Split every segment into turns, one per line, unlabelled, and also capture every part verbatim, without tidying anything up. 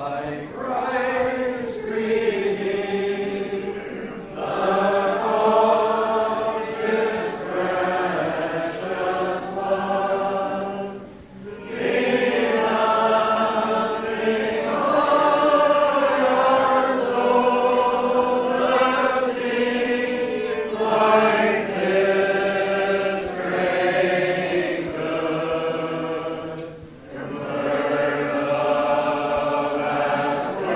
Christ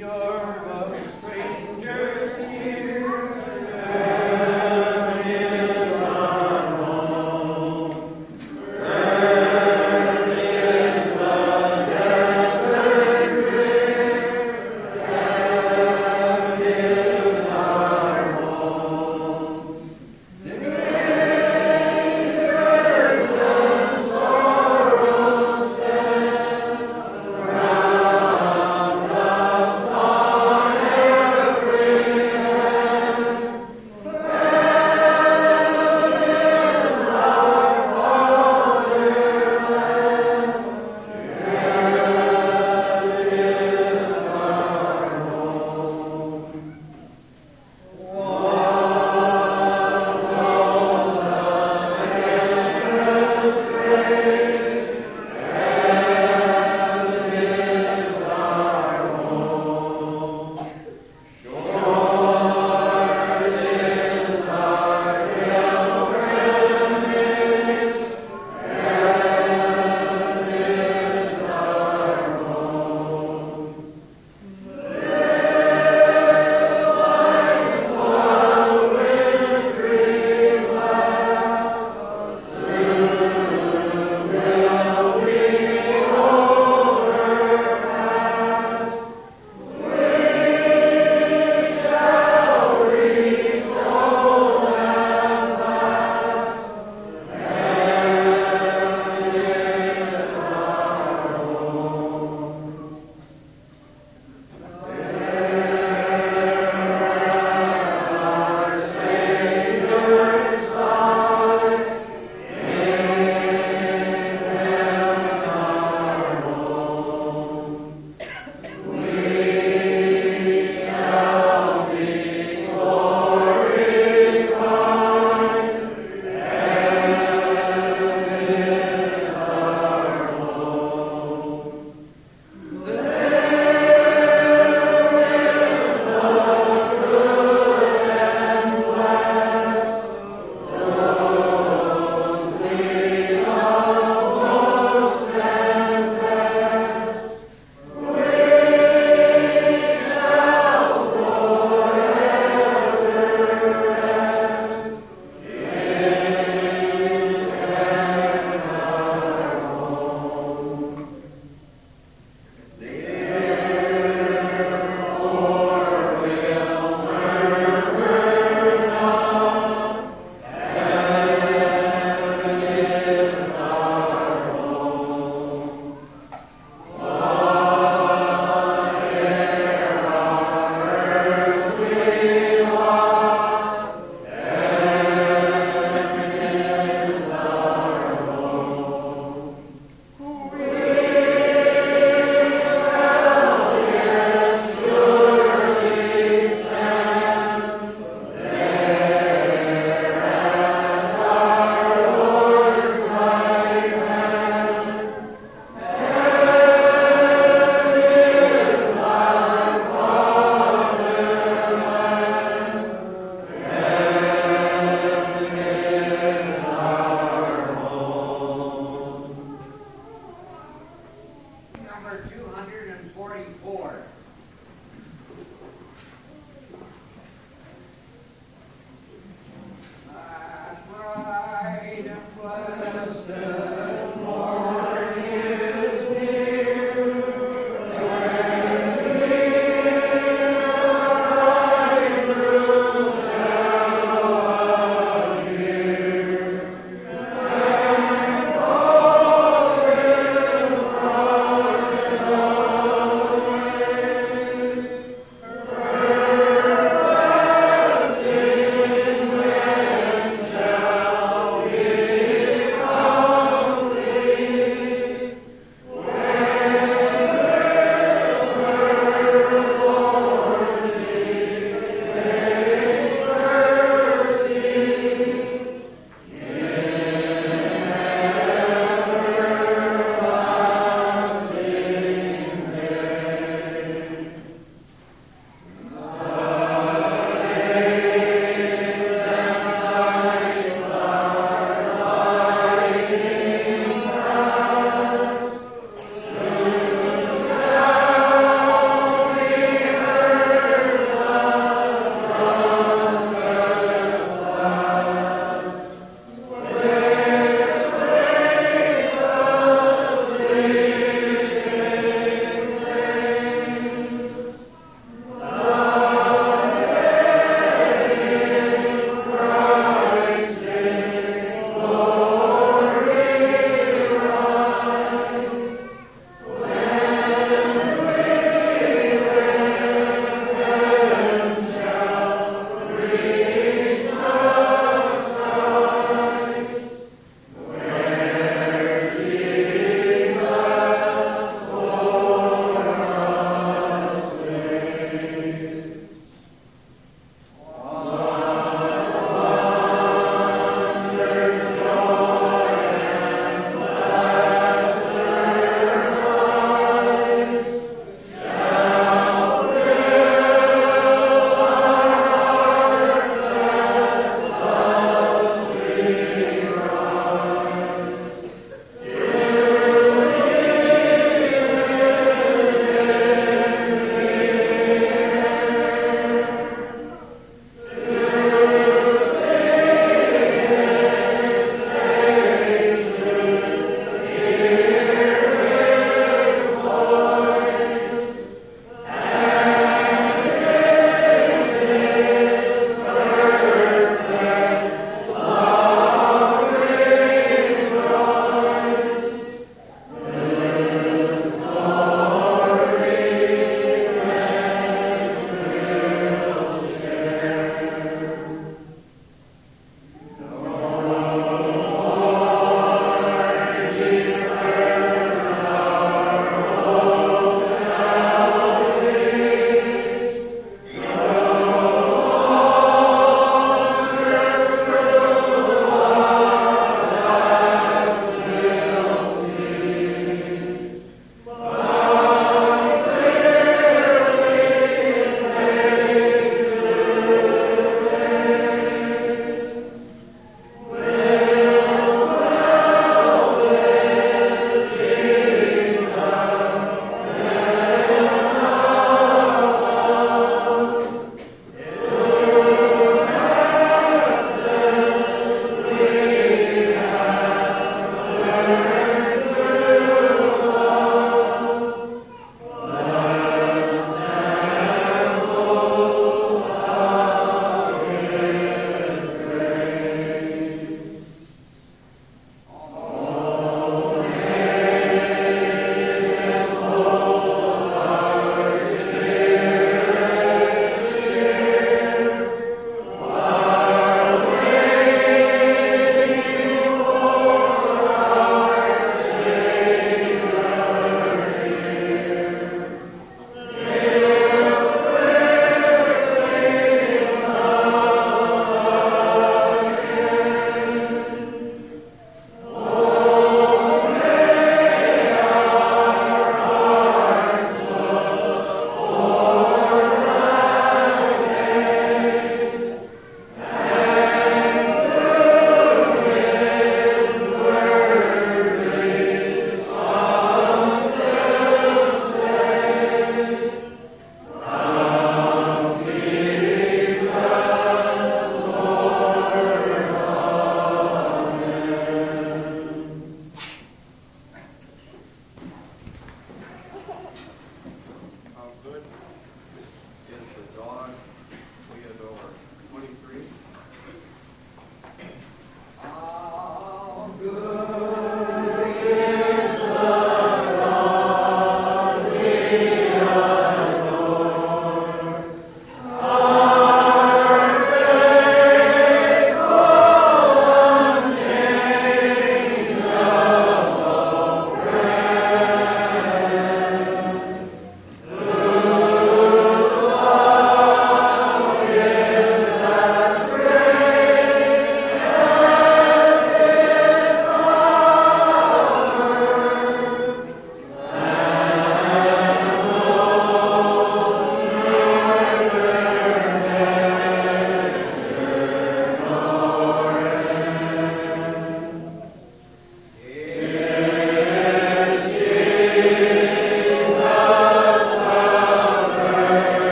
Amen.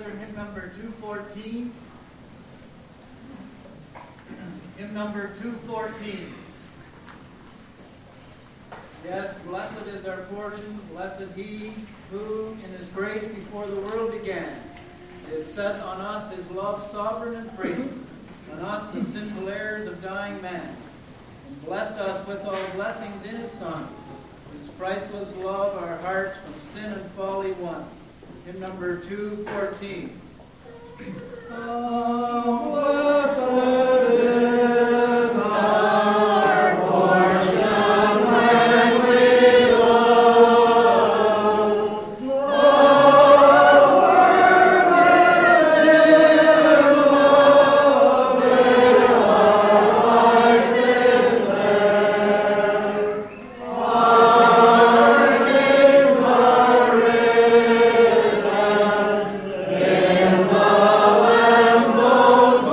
together hymn number two fourteen. Hymn number two fourteen. Yes, blessed is our portion, blessed he who, in his grace before the world began, did set on us his love sovereign and free, on us the sinful heirs of dying man, and blessed us with all blessings in his Son, whose priceless love our hearts from sin and folly won. Hymn number two fourteen. Oh, blessed is our portion when we love. Oh, where in love we are like this there. Our kings are risen in the Lamb's own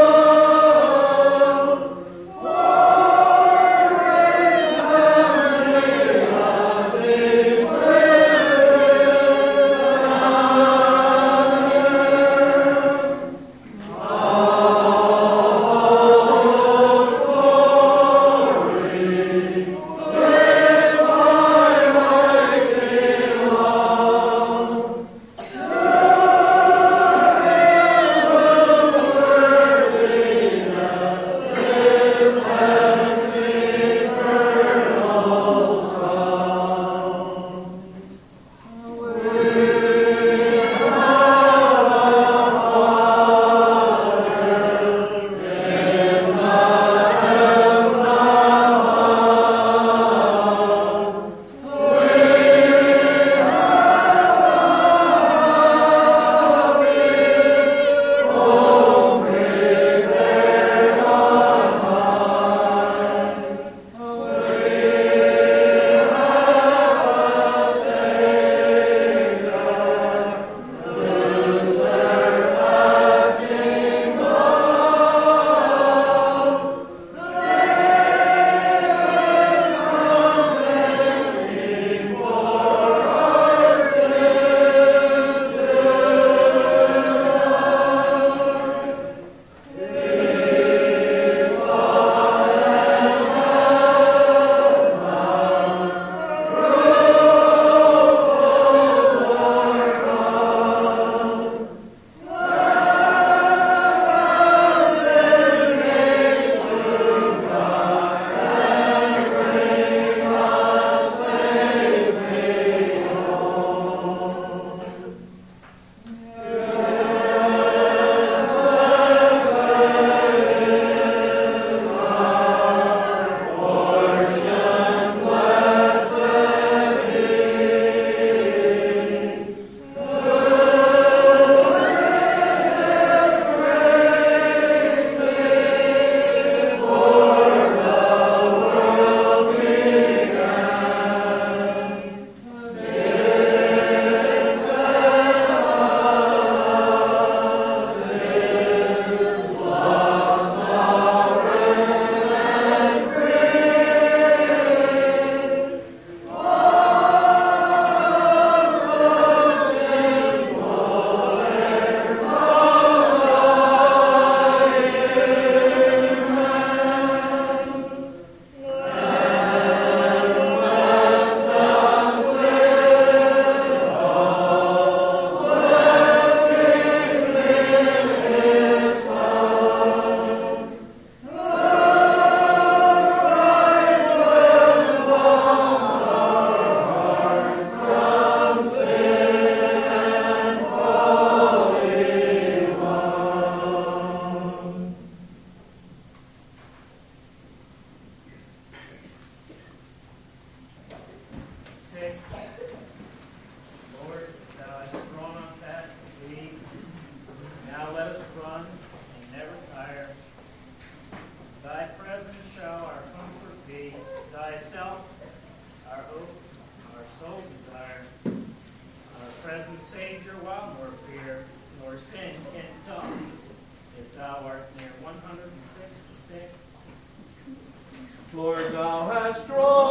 Lord, thou hast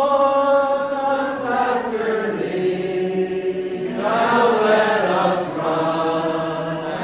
drawn us after thee. Now let us run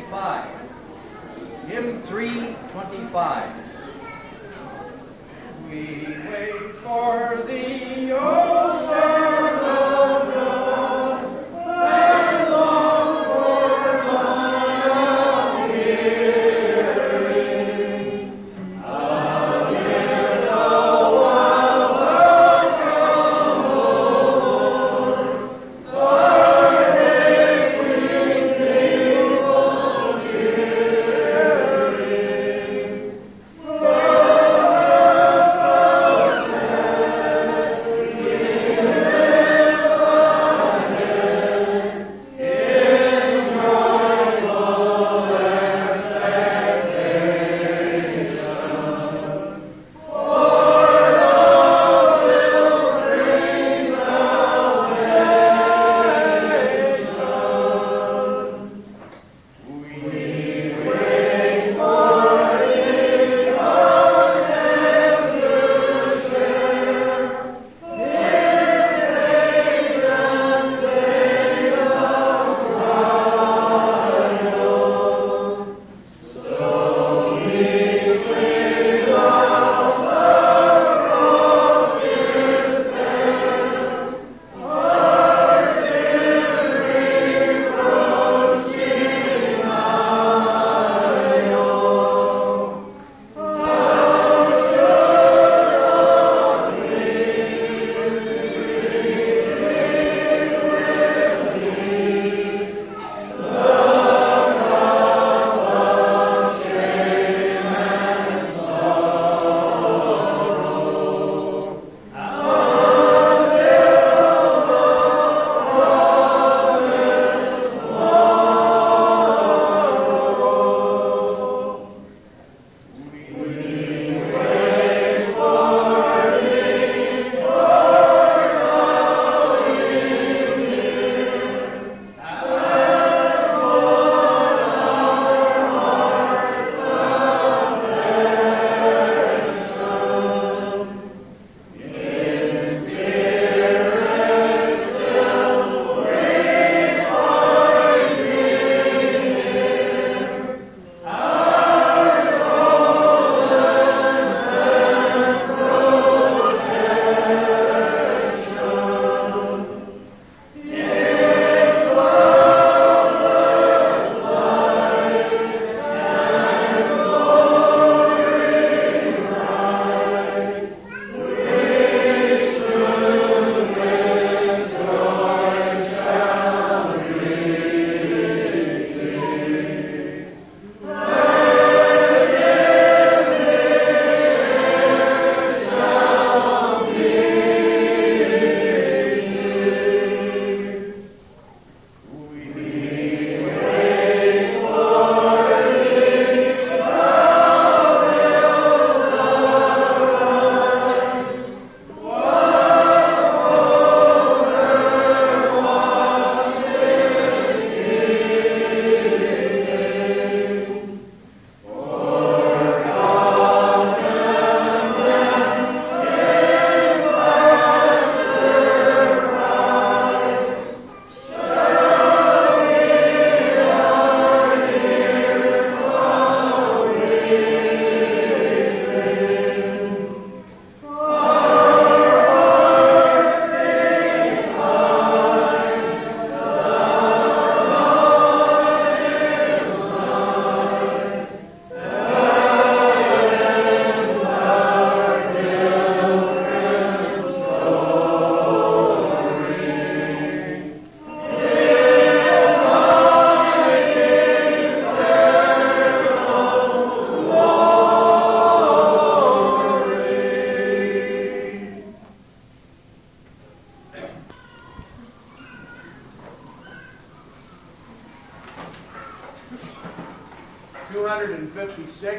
twenty-five. Hymn three twenty-five. We wait for thee, O Son of God, and long for thy appearing. Amid the wild welcome, Lord, thy aching people cheering.
two hundred fifty-six.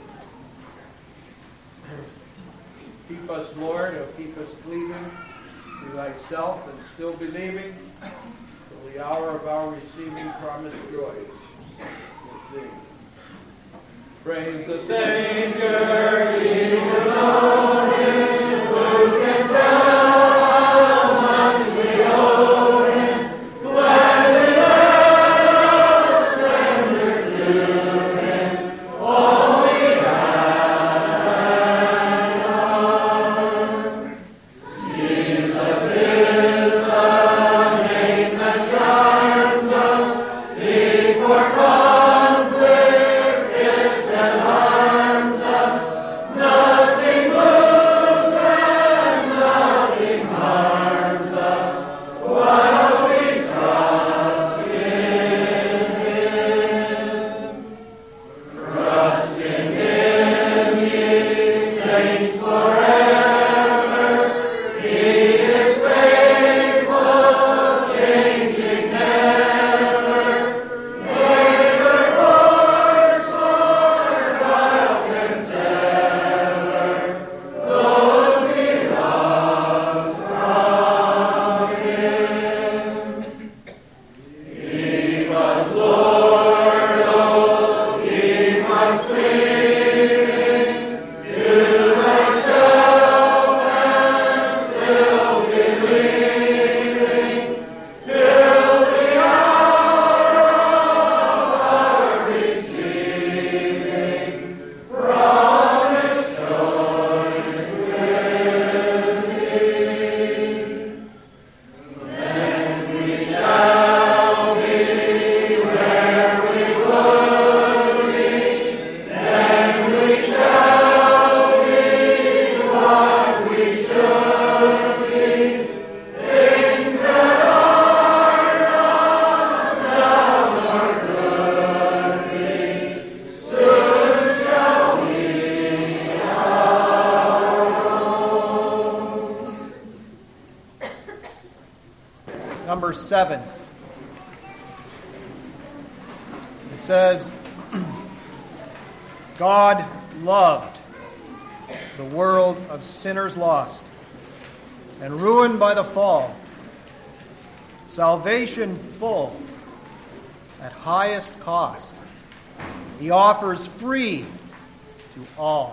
Keep us, Lord, oh, keep us cleaving to thyself and still believing till the hour of our receiving promised joys with thee. Praise the Savior, he who knows him, who can tell how much we owe him, gladly let us surrender to
seven. It says, God loved the world of sinners lost and ruined by the fall. Salvation full at highest cost. He offers free to all.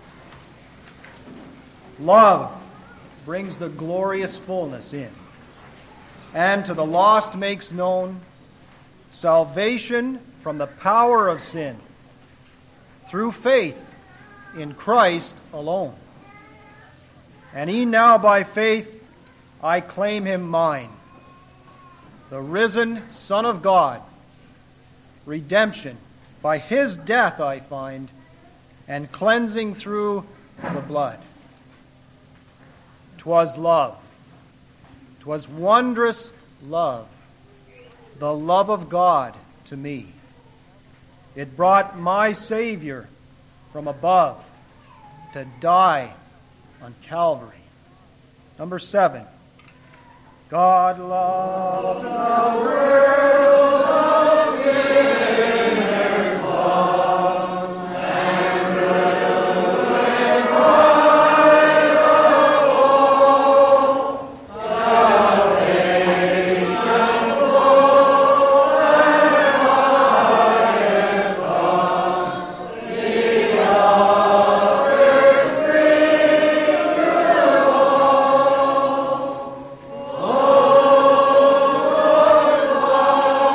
Love brings the glorious fullness in, and to the lost makes known salvation from the power of sin through faith in Christ alone. And e'en now by faith I claim him mine, the risen Son of God. Redemption by his death I find, and cleansing through the blood. 'Twas love, 'twas wondrous love, the love of God to me. It brought my Savior from above to die on Calvary. Number seven, God loved the world of sinners lost, and ruined by the fall. Salvation full and highest cost, he offers free to all. Oh,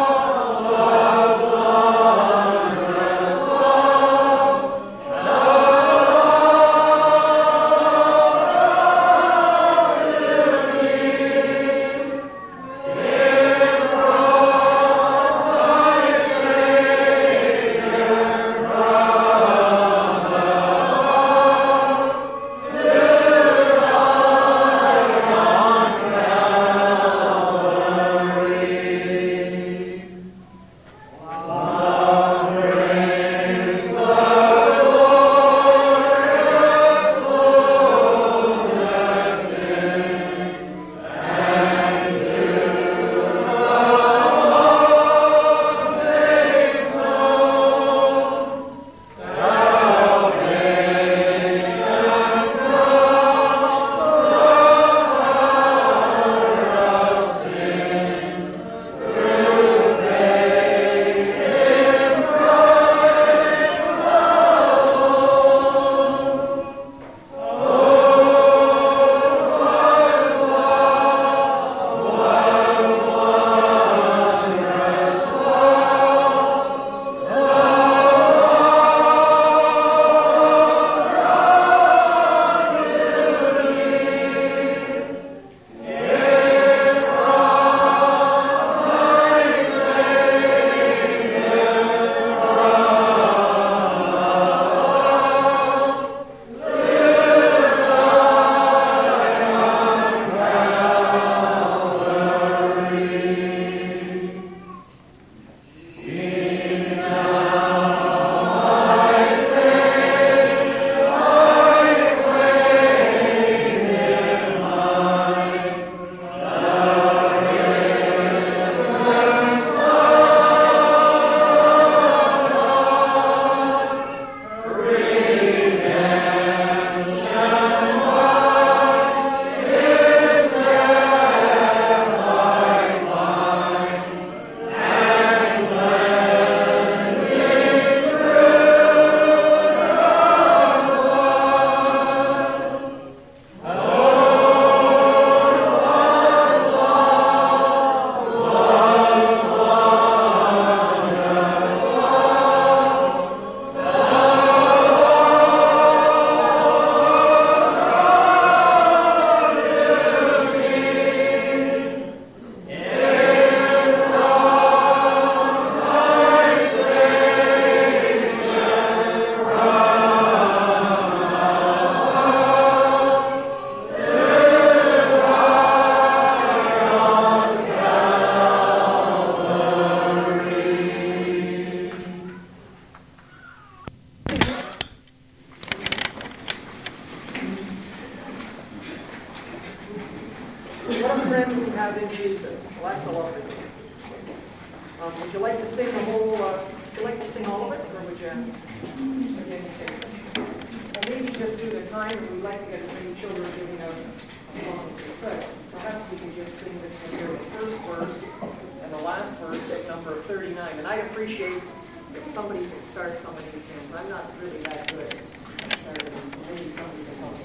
to sing the whole, uh, would you like to sing all of it, or would you? Okay, okay. Well, maybe just do the time, and we'd like to get as many children giving a song as we could. Perhaps we can just sing this one here, the first verse and the last verse at number thirty-nine. And I'd appreciate if somebody could start some of these hymns. I'm not really that good at starting them, so maybe somebody can help me.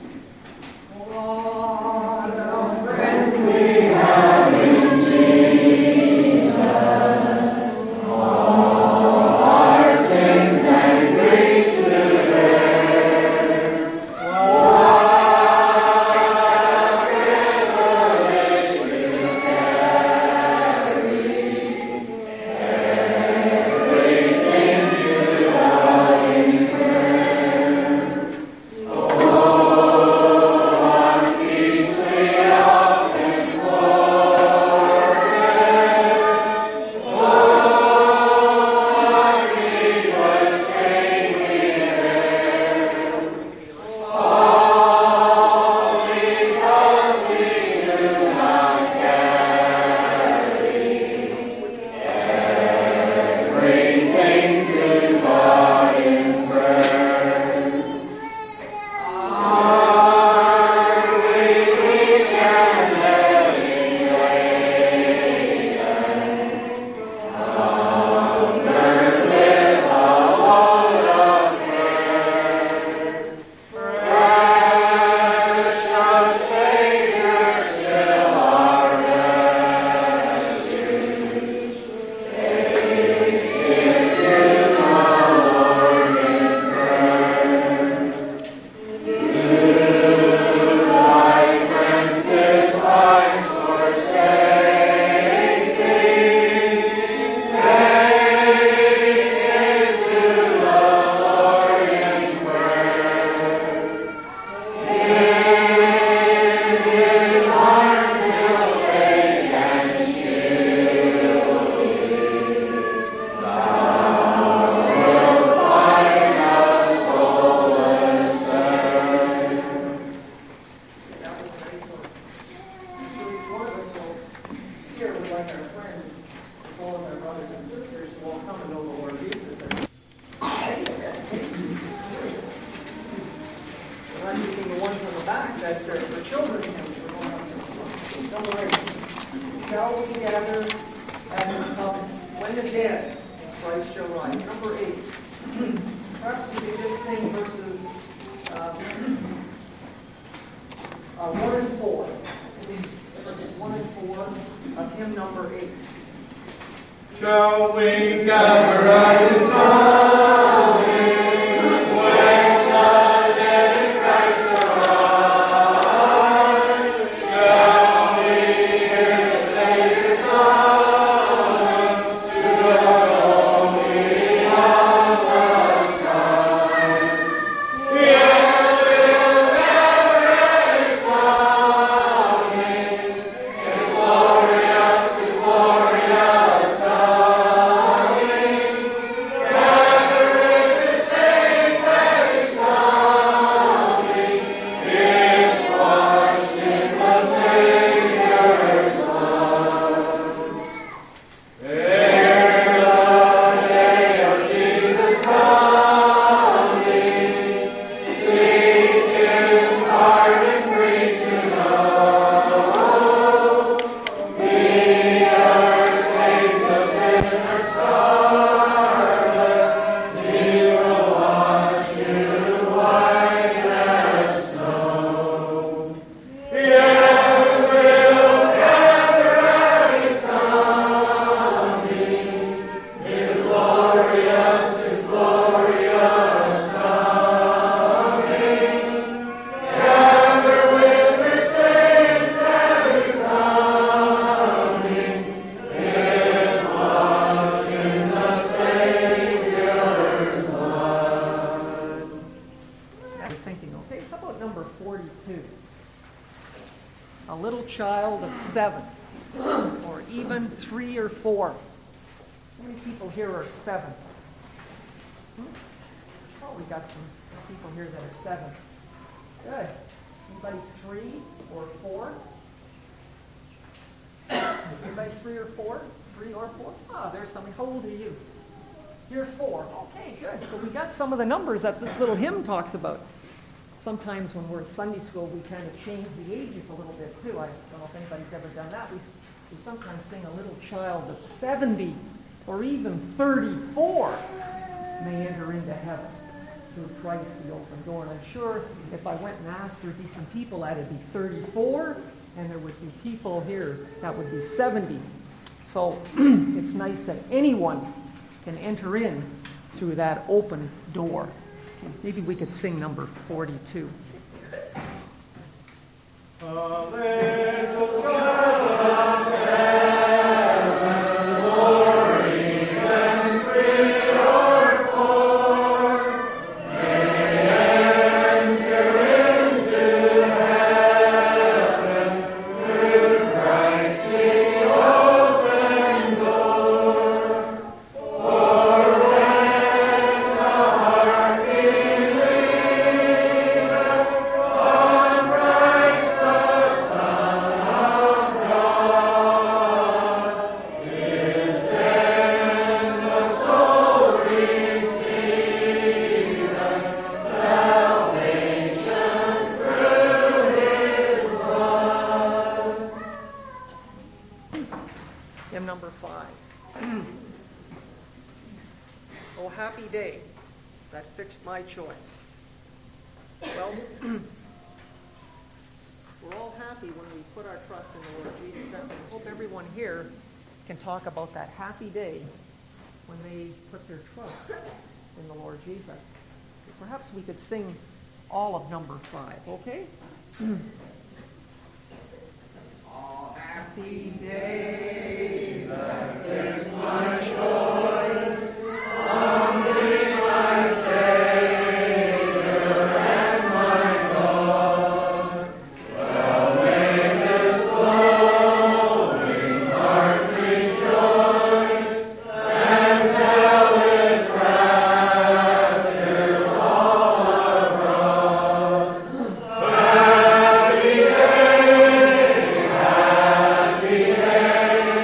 What a friend we have in Jesus. All our sins and griefs to bear. What a privilege to carry everything to God in prayer. Oh, what peace we often
Shall we gather at his side when the dead in Christ arise? Shall we hear the Savior's summons to the glory of the sky? Yes, we'll gather at his coming. His glorious, his glorious coming.
A little child of seven, or even three or four. How many people here are seven? Hmm? Oh, we got some people here that are seven. Good. Anybody three or four? Anybody three or four? three or four. Ah, there's somebody. How old are you? You're four. Okay, good. So we got some of the numbers that this little hymn talks about. Sometimes when we're in Sunday school, we kind of change the ages a little bit too. I don't know if anybody's ever done that. We, we sometimes sing a little child of seventy or even thirty-four may enter into heaven through Christ the open door. And I'm sure if I went and asked for decent people, that'd be thirty-four, and there would be people here that would be seventy. So it's nice that anyone can enter in through that open door. Maybe we could sing number forty-two.
A little child of seven, glory and three or four, may enter into heaven through Christ the open door. For when the heart believeth on Christ the Son of God, is then the soul receiveth salvation through His blood.
Hymn number five. Oh, happy day that fixed my choice. Well, we're all happy when we put our trust in the Lord Jesus. I hope everyone here can talk about that happy day when they put their trust in the Lord Jesus. Perhaps we could sing all of number five, okay? All happy day that fixed my choice, on thee my Savior and my God. Well may this glowing heart rejoice, and tell its raptures all abroad. Happy day, happy day,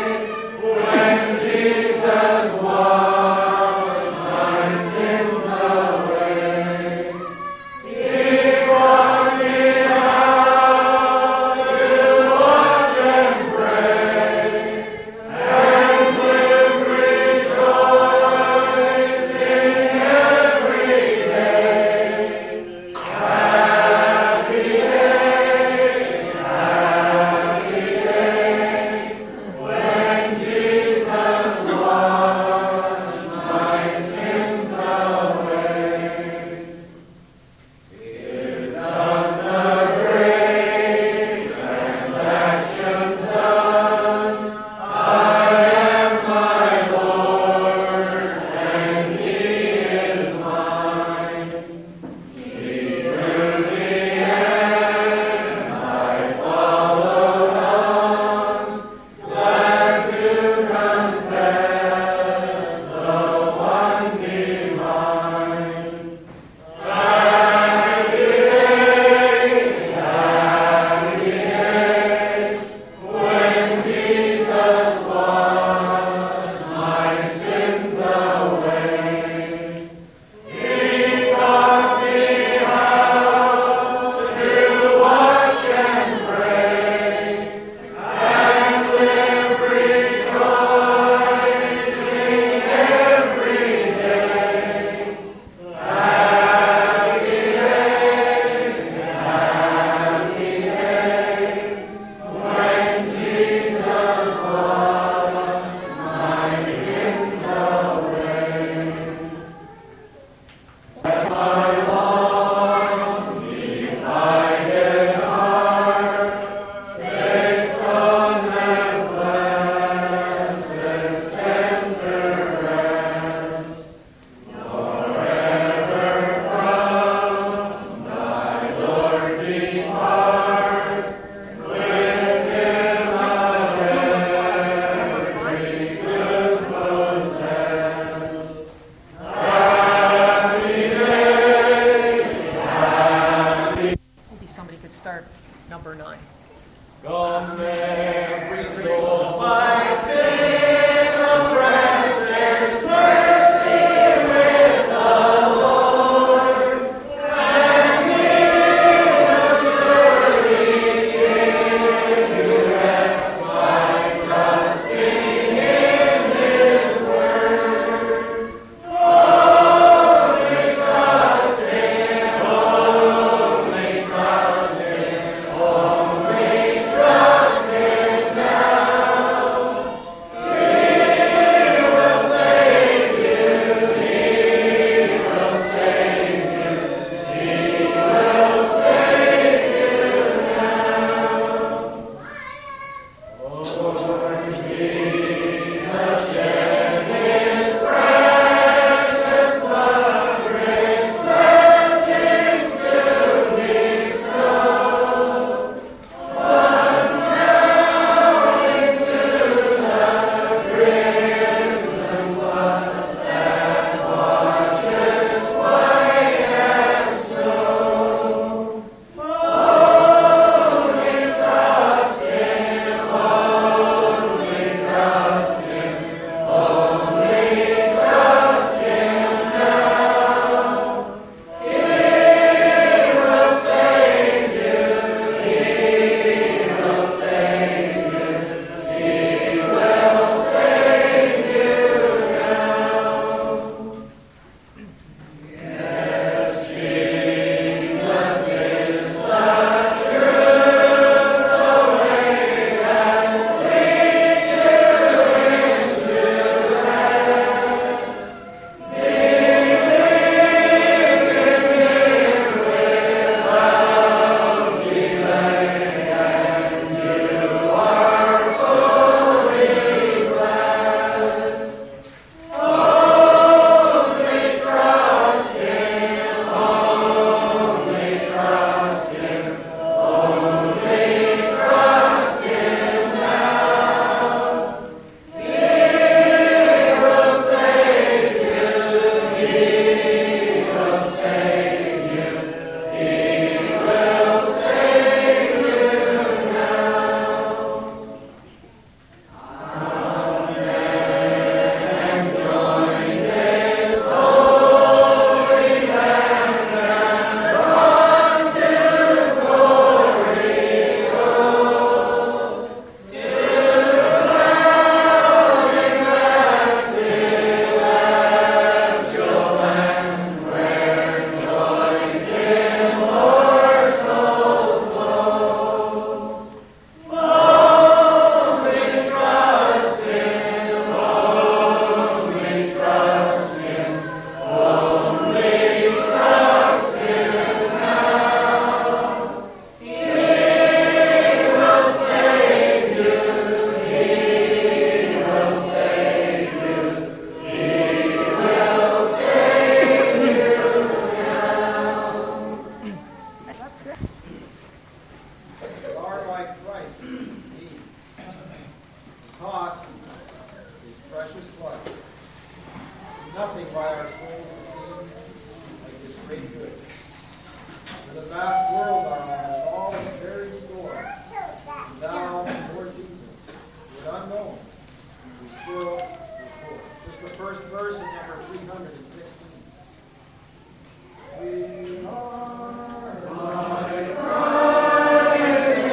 nothing by our soul's esteem like this great good. For the vast world, our own, and all its varied store, and thou, Lord Jesus, were unknown, we still report. Just the first verse in number three hundred sixteen. We are thy Christ,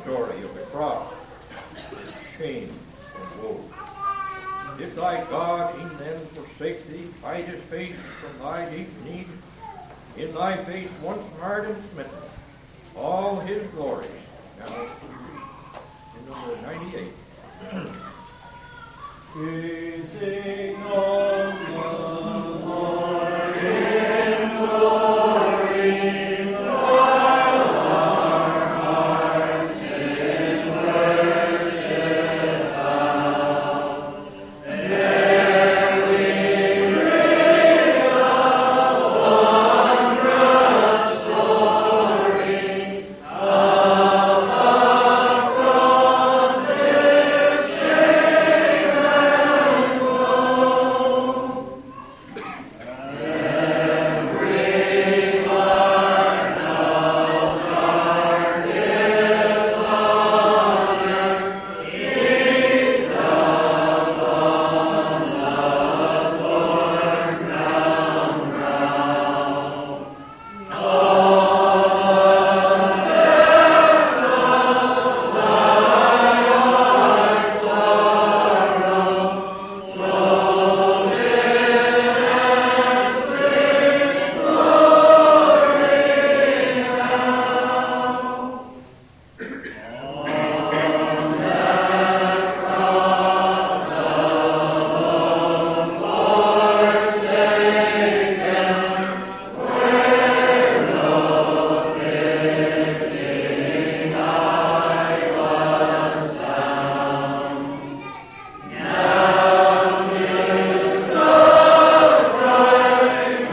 story of the cross, shame and woe. Did thy God e'en then forsake thee, hide his face from thy deep need? In thy face once marred and smitten, all his glories now to be reached. In number ninety-eight.
We sing of the Lord in glory, while our hearts in worship bow. There we bring a wondrous story of the cross, its shame and woe. Every heart now dark dishonor, heaped upon the thorn crown brow. All the depths of thy heart's sorrow, flow in and sing glory now. On that cross alone forsaken, where no fitting I was found, now to God's bright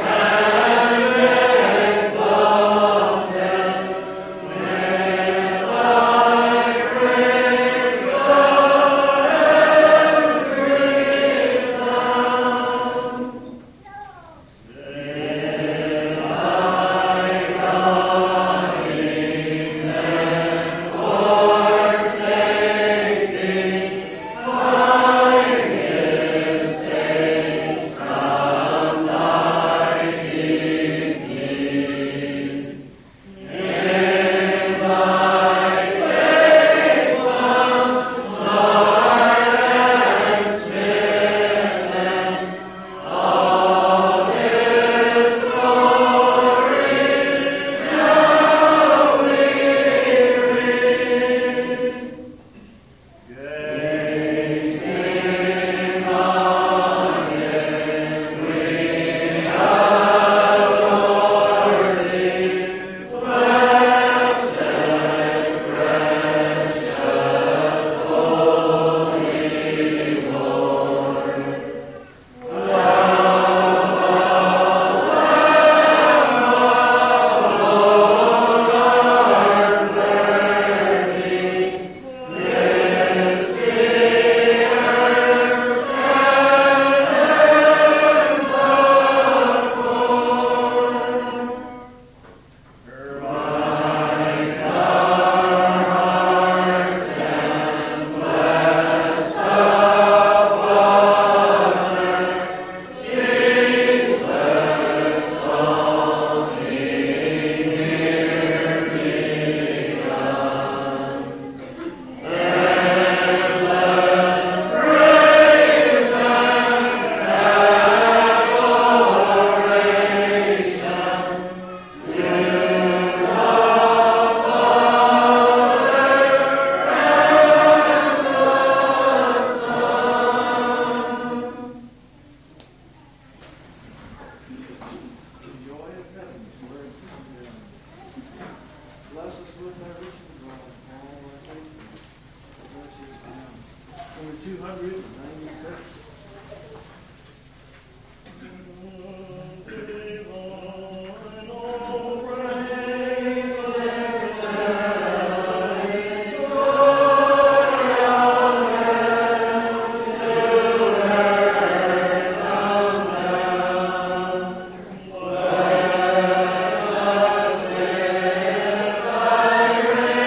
and exalted, with thy praise the heavens resound. Then thy dawning and forsake thee, hide his face from thy deep need. In thy face once marred and smitten, all his glory now we read. Gazing on him, we adore thee, blessed, precious, holy Lord.
Bless us with thy riches, Lord, all our faithfulness. Mercies found. Number two hundred ninety-six.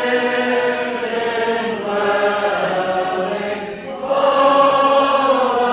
Oh,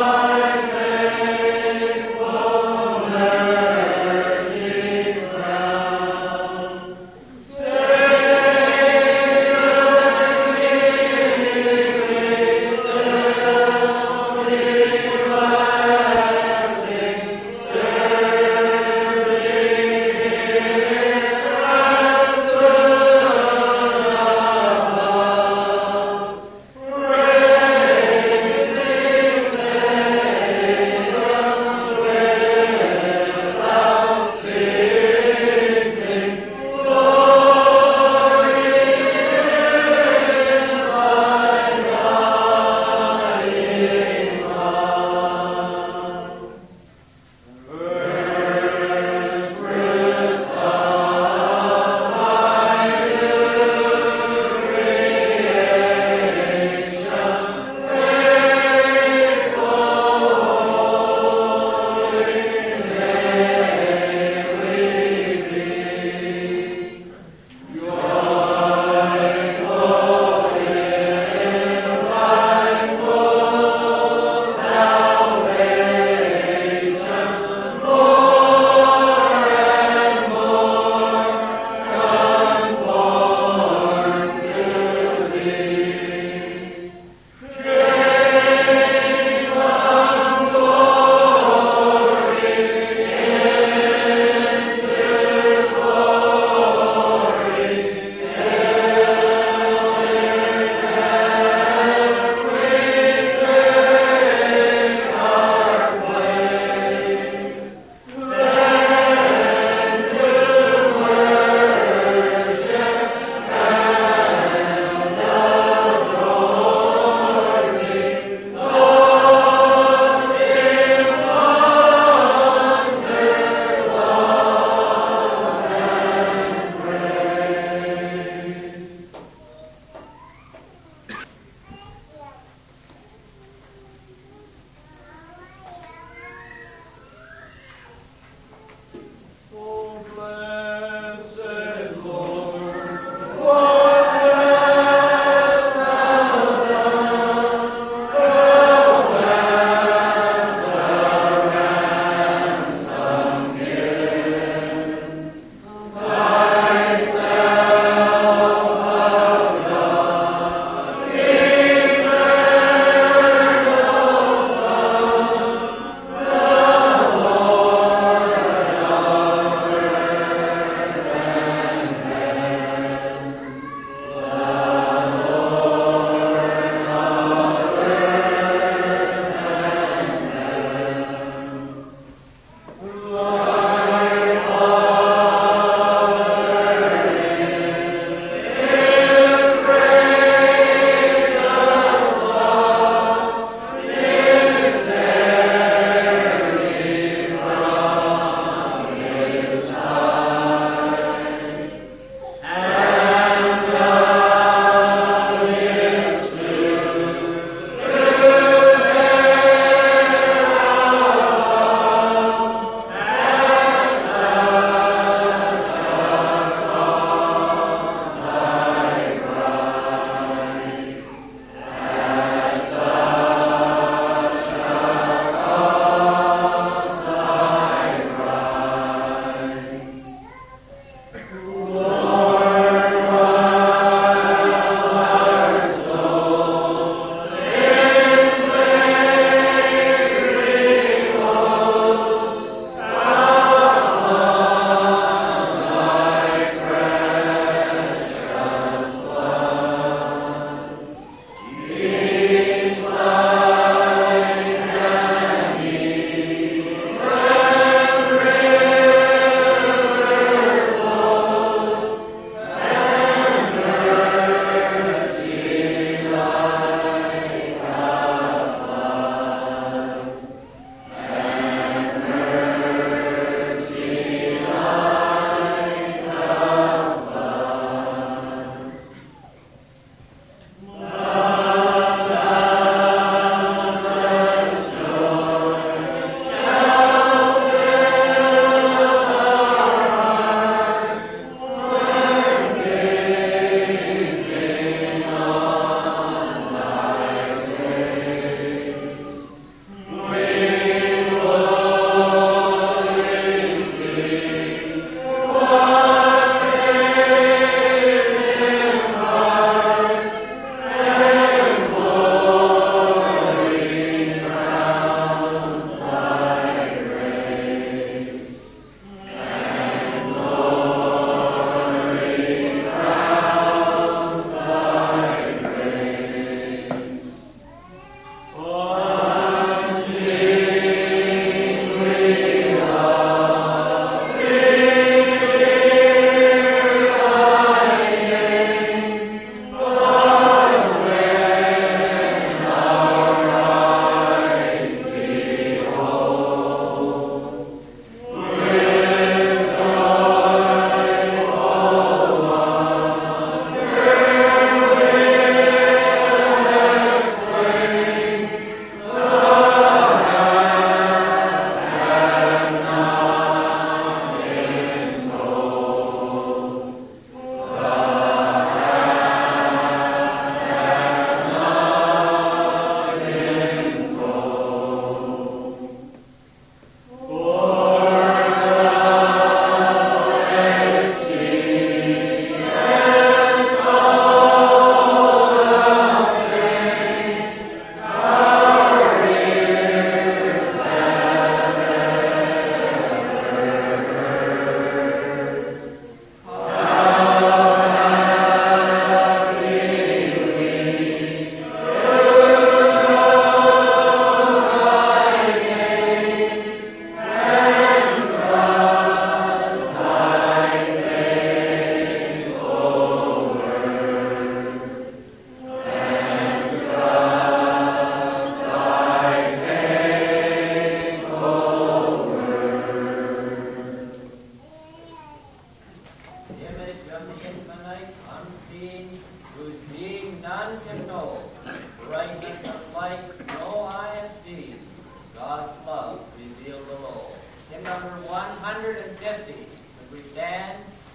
none can know. Brightness of light no eye has seen. God's love revealed below. Hymn number one hundred fifty. As we stand.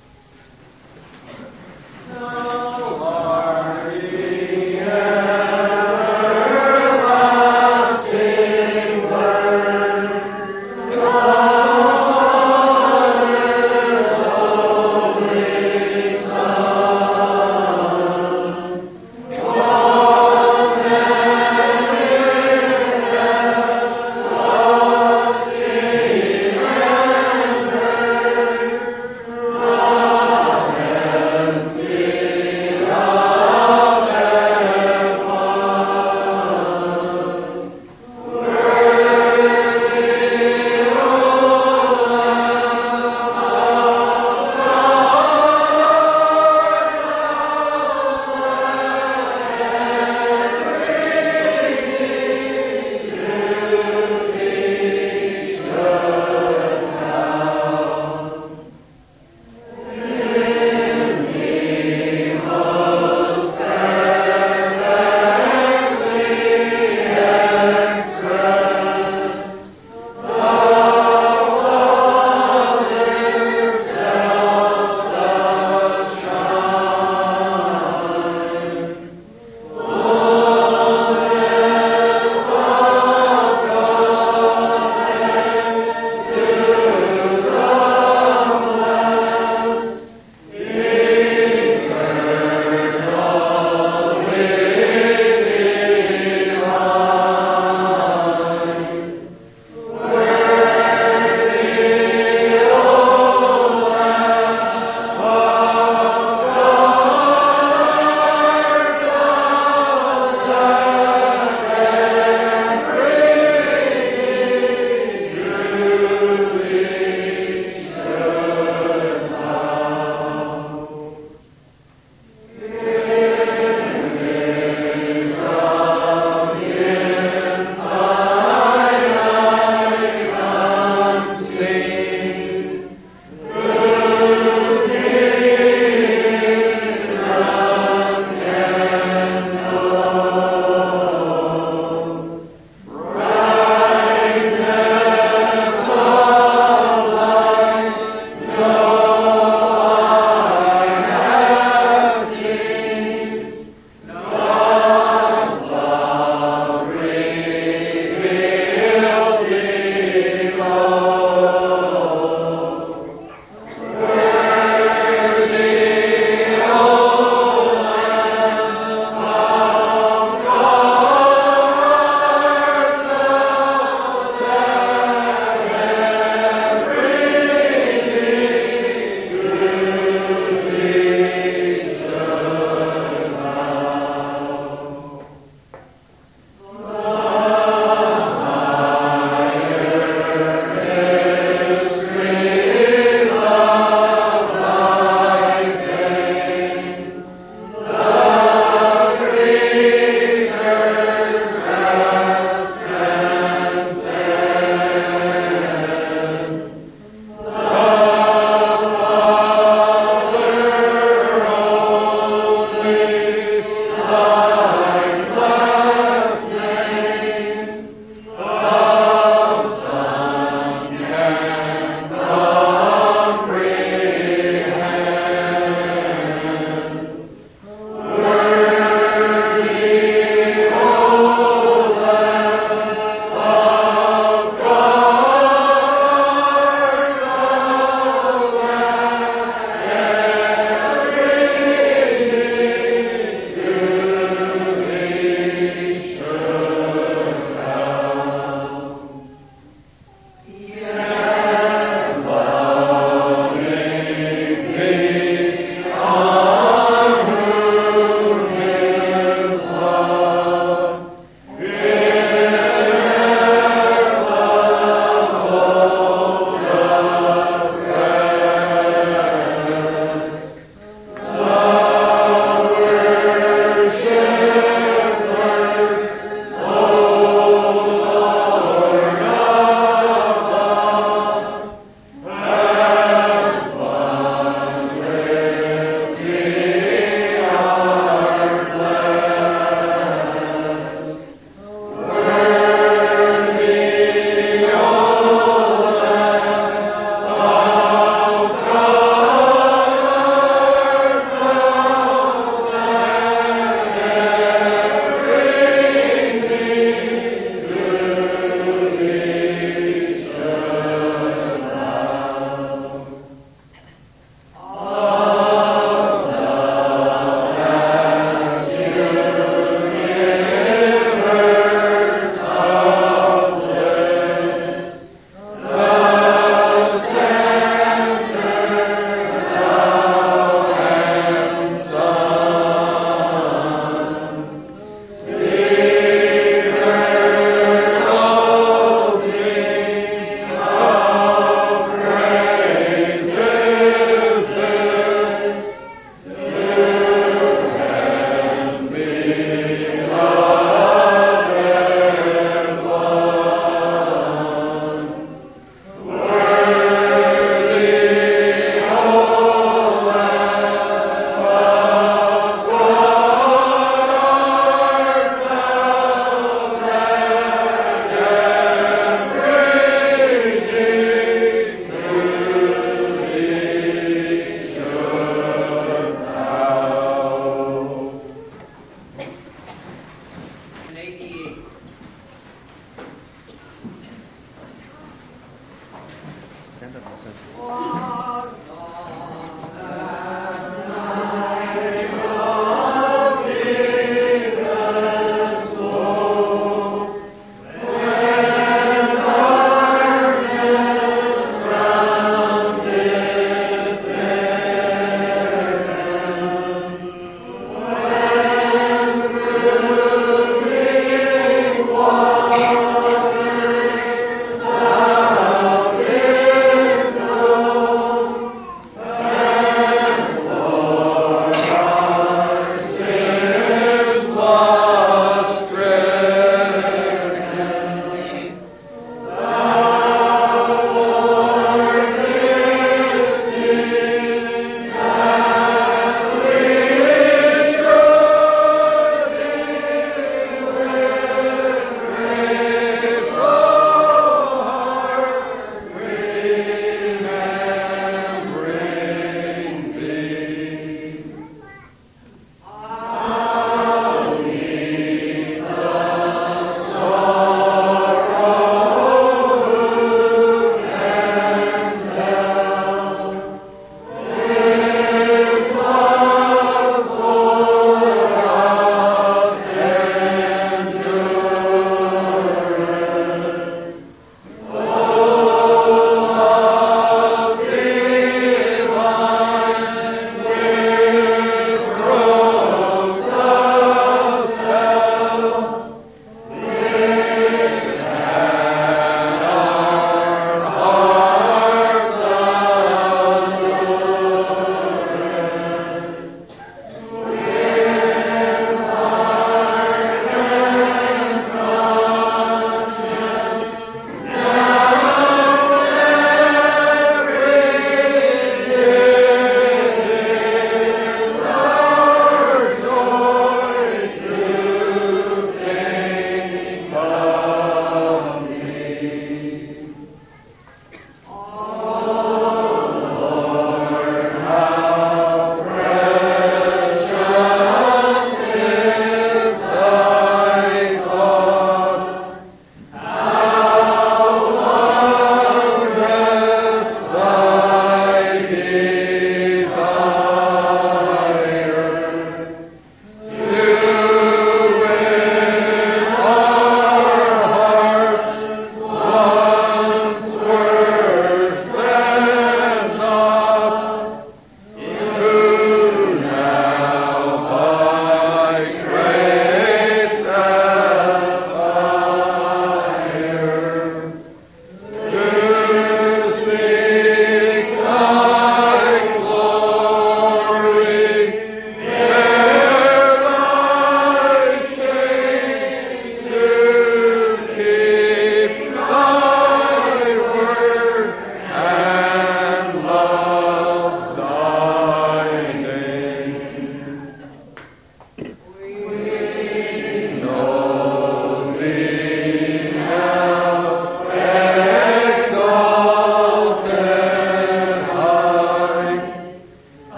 Thou art the everlasting Word.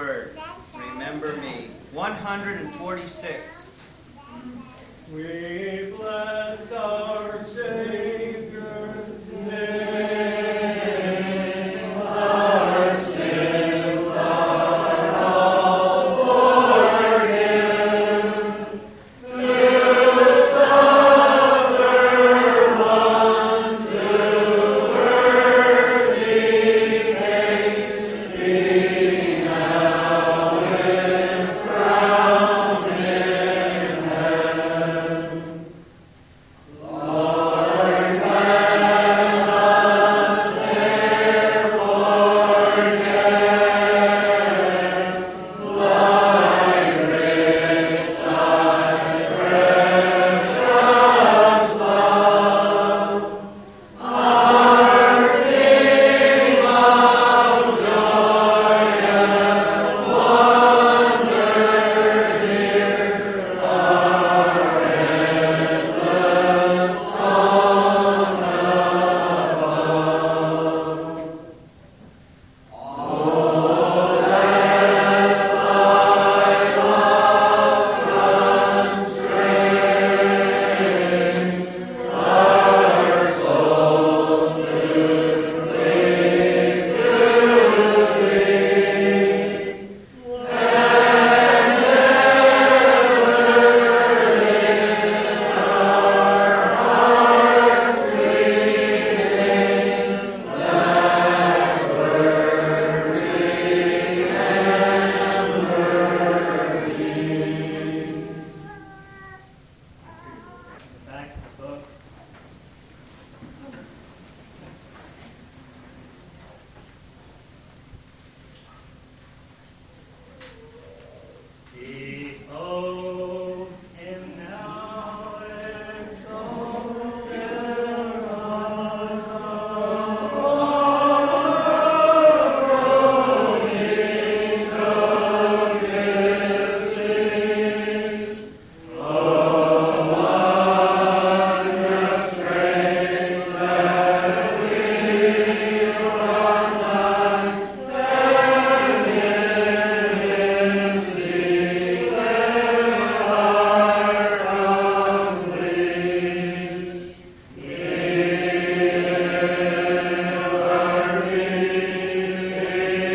word. Remember me. one hundred forty-six.
We bless our Savior's name. Our sins are all forgiven. Through suffer once who worthy came, He now is crowned in heaven. Lord, let us therefore get thy rich, thy precious love, our theme of joy and wonder here, our endless song above. Oh, let thy love run straight our souls to cling to thee, and ever in our hearts regain that worthy memory.
Back of the book. Behold him now exalted on high, of his seat. Oh, wondrous grace that we from night and in His secret are complete. He is our peace, He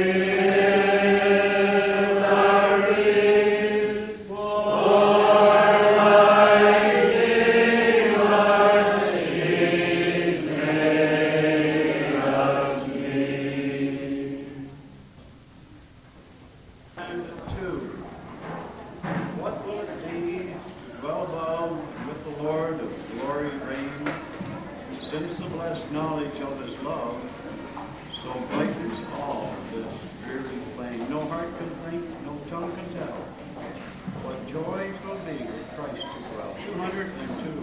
is our peace, for thy Redeemer He's made us meet.
And two. What will it be to dwell above with the Lord of glory reign, since the blessed knowledge of His love so brightens all this dreary plain? No heart can think, no tongue can tell what joy it will be with Christ to dwell. two hundred two.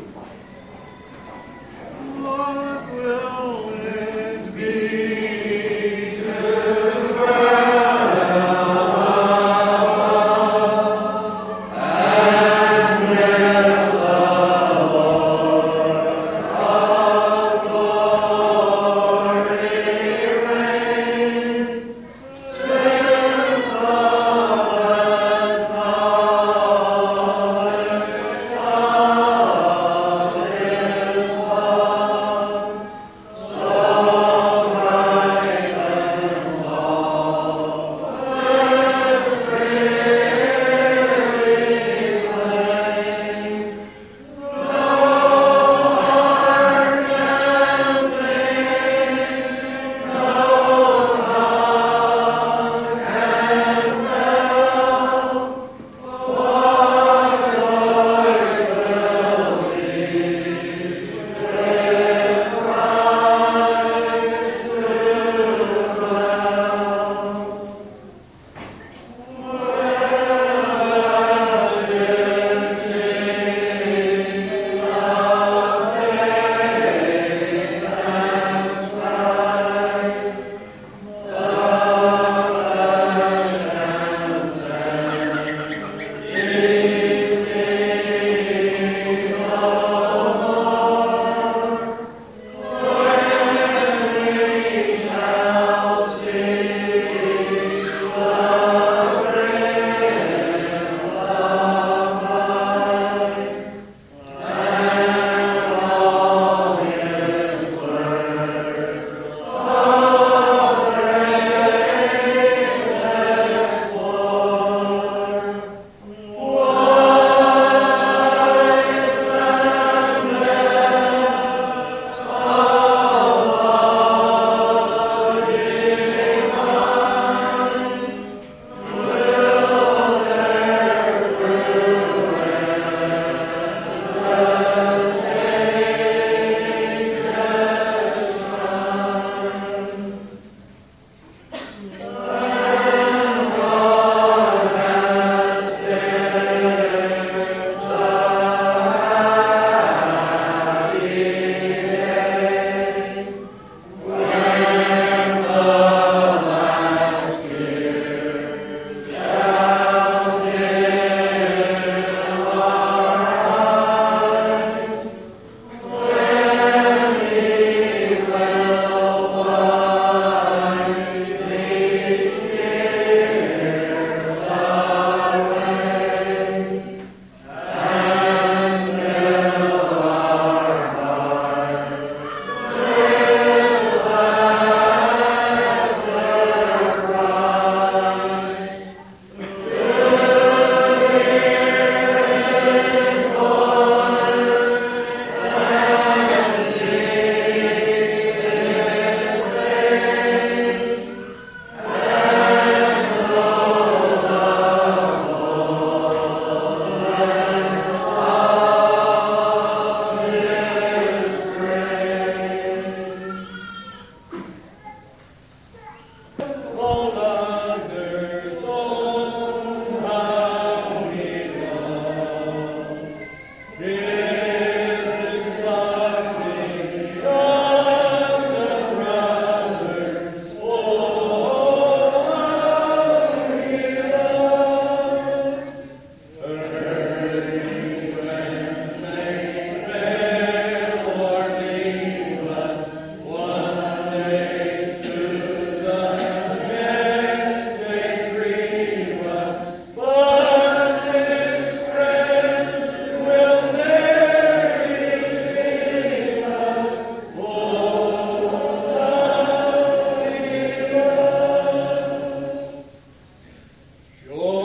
What will it be to and with the Lord of glory
Shalom.